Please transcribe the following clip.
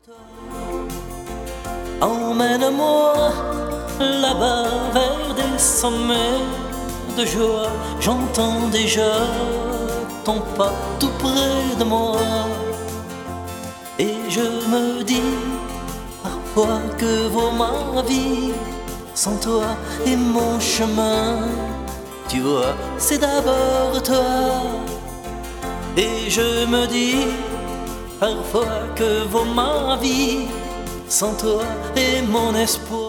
Emmène-moi là-bas vers des sommets de joie. J'entends déjà ton pas tout près de moi. Et je me dis parfois que vaut ma vie sans toi et mon chemin. Tu vois, c'est d'abord toi. Et je me dis parfois que vaut ma vie sans toi et mon espoir.